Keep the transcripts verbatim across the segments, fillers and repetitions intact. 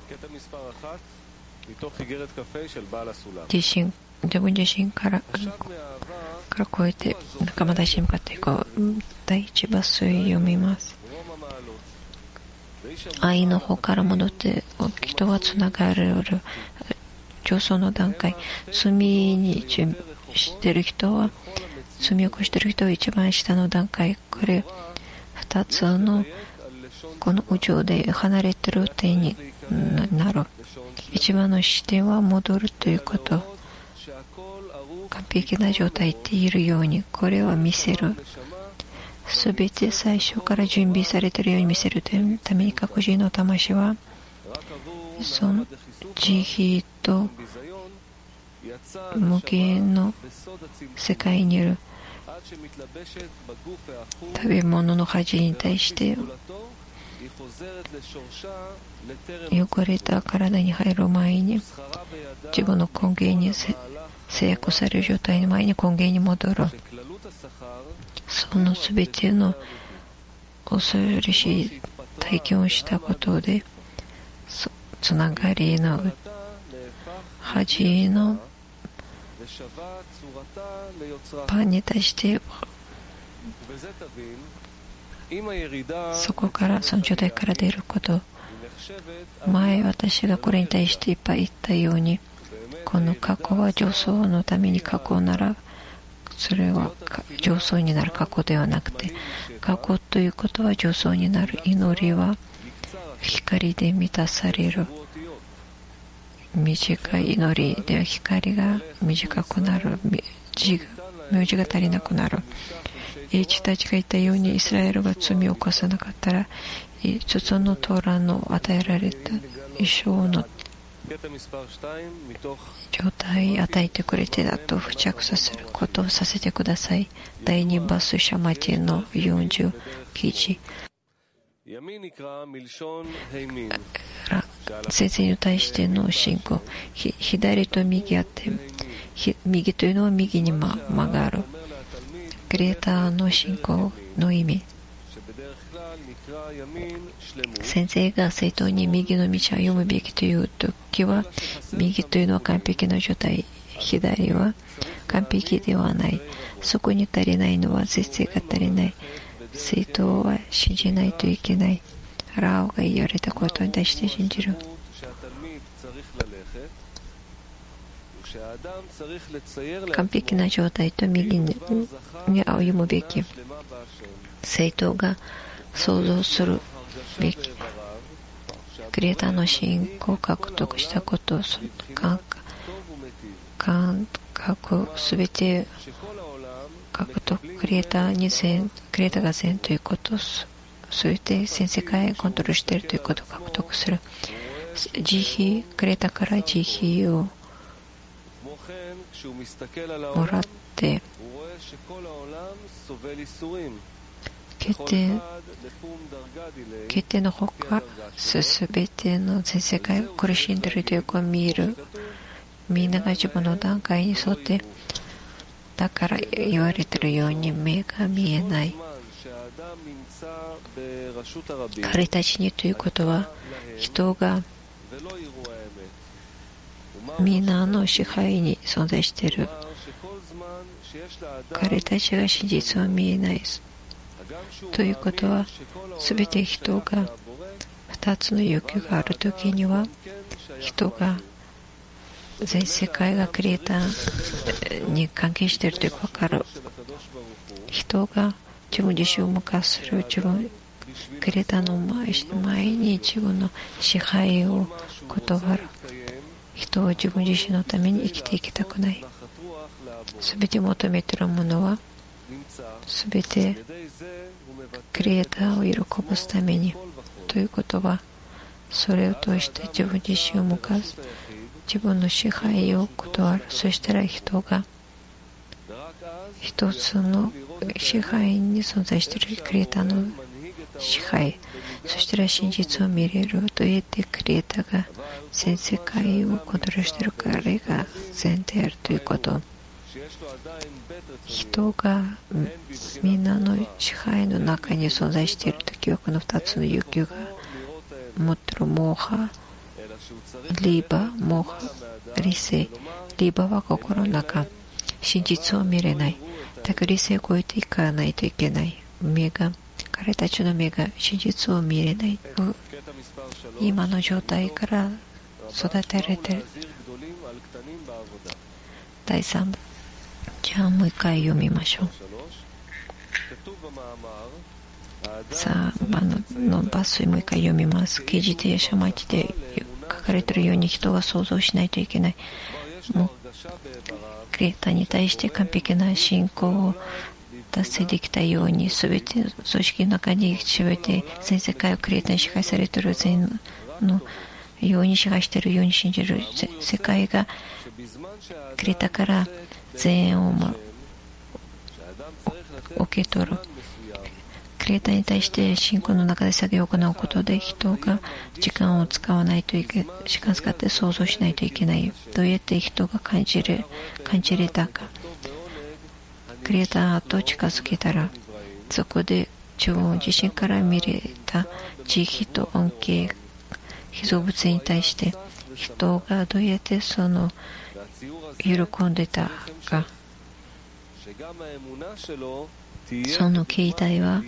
自身自分自身からから超えて仲間たちに向かっていこう。第一抜粋読みます。愛の方から戻って人はつながれる上層の段階。罪に準備している人は罪を起こしている人は一番下の段階。これ二つのこの宇宙で離れている点になる。一番の視点は戻るということ。完璧な状態って言えるようにこれは見せる。すべて最初から準備されているように見せるために各人の魂はその慈悲と無限の世界にいる食べ物の恥に対して汚れた体に入る前に自分の根源に制約される状態の前に根源に戻る。そのすべての恐ろしい体験をしたことでつながりの恥のパンに対してそこからその状態から出ること。前私がこれに対していっぱい言ったようにこの過去は上層のために過去ならそれは上層になる過去ではなくて過去ということは上層になる。祈りは光で満たされる。短い祈りでは光が短くなる。名字が足りなくなる。英知たちが言ったようにイスラエルが罪を犯さなかったら一つのトーラの与えられた一生の状態与えてくれてだと付着させることをさせてください。だいにバスシャマティのよんじゅう記事。先生に対しての信仰。左と右あって右というのは右に曲がる。クリエイターの信仰の意味。先生が正当に右の道を歩むべきというときは右というのは完璧な状態、左は完璧ではない。そこに足りないのは絶世が足りない。正当は信じないといけない。ラオが言われたことに対して信じる。完璧な状態と右に歩むべき。正当が想像するべき。クリエイターの信仰を獲得したこと、感覚すべて獲得、クリエイターに善、クリエイターが善ということ、そして全世界をコントロールしているということを獲得する。慈悲、クリエイターから慈悲をもらって決定決定のほかすべての全世界が苦しんでいるということを見る。みんなが自分の段階に沿ってだから言われているように目が見えない。彼たちにということは人が皆の支配に存在している。彼たちが真実は見えないということはすべて人が二つの欲求があるときには人が全世界がクリエイターに関係しているということが分かる。人が自分自身を無化する自分クリエイターの前に自分の支配を断る。人は自分自身のために生きていきたくない。すべて求めているものはすべてクリエイターを喜ばすためにということはそれを通して自分自身を向かす自分の支配を断る。そしたら人が一つの支配に存在しているクリエイターの支配、そしたら真実を見れる。どうやってクリエイターが全世界をコントロールしているか、あれが善であるということ。人がみんなの支配の中に存在しているときはこのふたつの欲求が持っているモーハリーバモハ理性。リーバは心の中、真実を見れない。だから理性を超えていかないといけない。目が、彼たちの目が真実を見れない。今の状態から育てられている。だいさんばん。じゃあもう一回読みましょう。さんばんの抜粋もう一回読みます。記事でや書町で書かれているように人が想像しないといけない。もうクリエイターに対して完璧な信仰を達成できたように、すべて組織の中に全て全世界をクリエイターに支配されている全のように支配しているように信じる世界がクリエイターから善をも受け取る。クリエイターに対して信仰の中で作業を行うことで、人が時間を使わないといけ時間を使って想像しないといけない。どうやって人が感じる感じれたか。クリエイターと近づけたら、そこで自分自身から見れた慈悲と恩恵、被造物に対して人がどうやってその喜んでたか。その形態は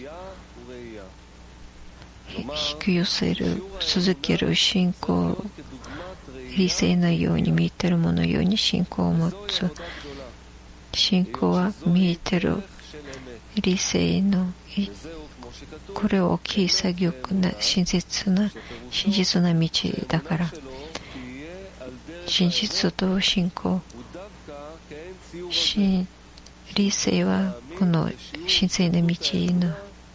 引き寄せる、続ける信仰、理性のように見えているもののように信仰を持つ。信仰は見えている理性の、これを大きい作業な真実な真実な道だから、真実と信仰、真理性はこの神聖な道の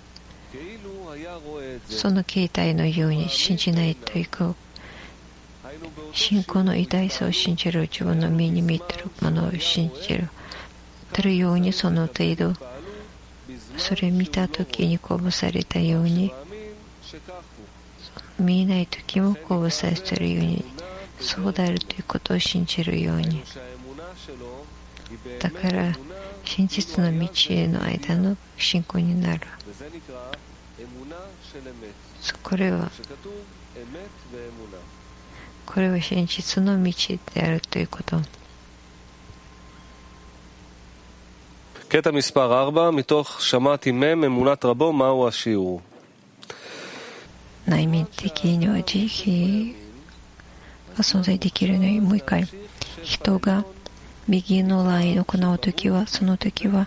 その形態のように信じないといく。信仰の偉大さを信じる。自分の目に見ているものを信じるてるように、その程度それ見たときに鼓舞されたように、見えないときも鼓舞されているように、そうであるということを信じるように。だから真実の道への間の信仰になる。これはこれは真実の道であるということ。 קטע מספר ארבע, מתוך שמעתי מם אמונת רבו, מהו השיעור? 内面的には慈悲が存在できるのに、もう一回、人が右のラインを行うときは、そのときは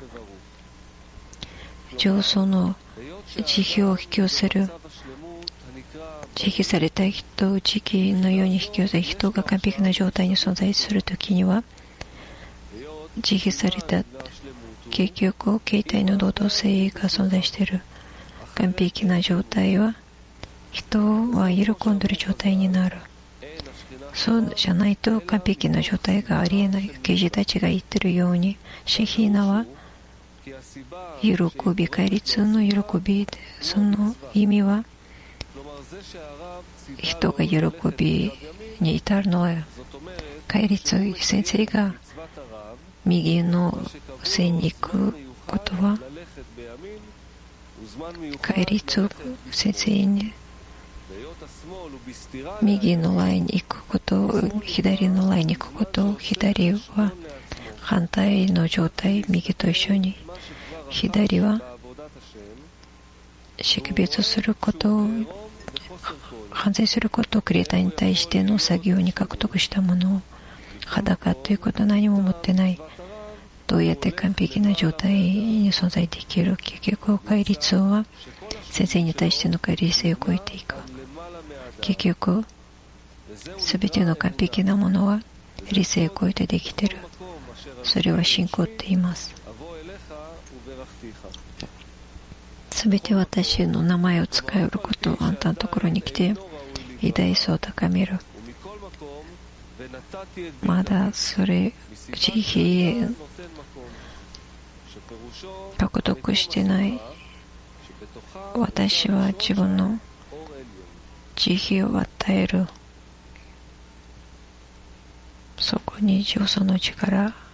上層の慈悲を引き寄せる。慈悲された人を慈悲のように引き寄せ、人が完璧な状態に存在するときには、慈悲された結局形態の同等性が存在している。完璧な状態は人は喜んでいる状態になる。そうじゃないと完璧な状態がありえない。刑事たちが言っているように、シェヒナは喜び、戒律の喜びで、その意味は人が喜びに至るのは、戒律先生が右の線に行くことは、戒律先生に右のラインに行くことを、左のラインに行くことを、左は反対の状態、右と一緒に、左は識別することを、反省することを、クリエイターに対しての作業に獲得したものを、裸ということは何も持ってない。どうやって完璧な状態に存在できる。結局戒律は先生に対しての理性を超えていく。結局すべての完璧なものは理性を超えてできている。それは信仰って言います。すべて私の名前を使えることをあんたのところに来て偉大さを高める。まだそれ慈悲獲得してない私は自分の慈悲を与える。そこに上層の力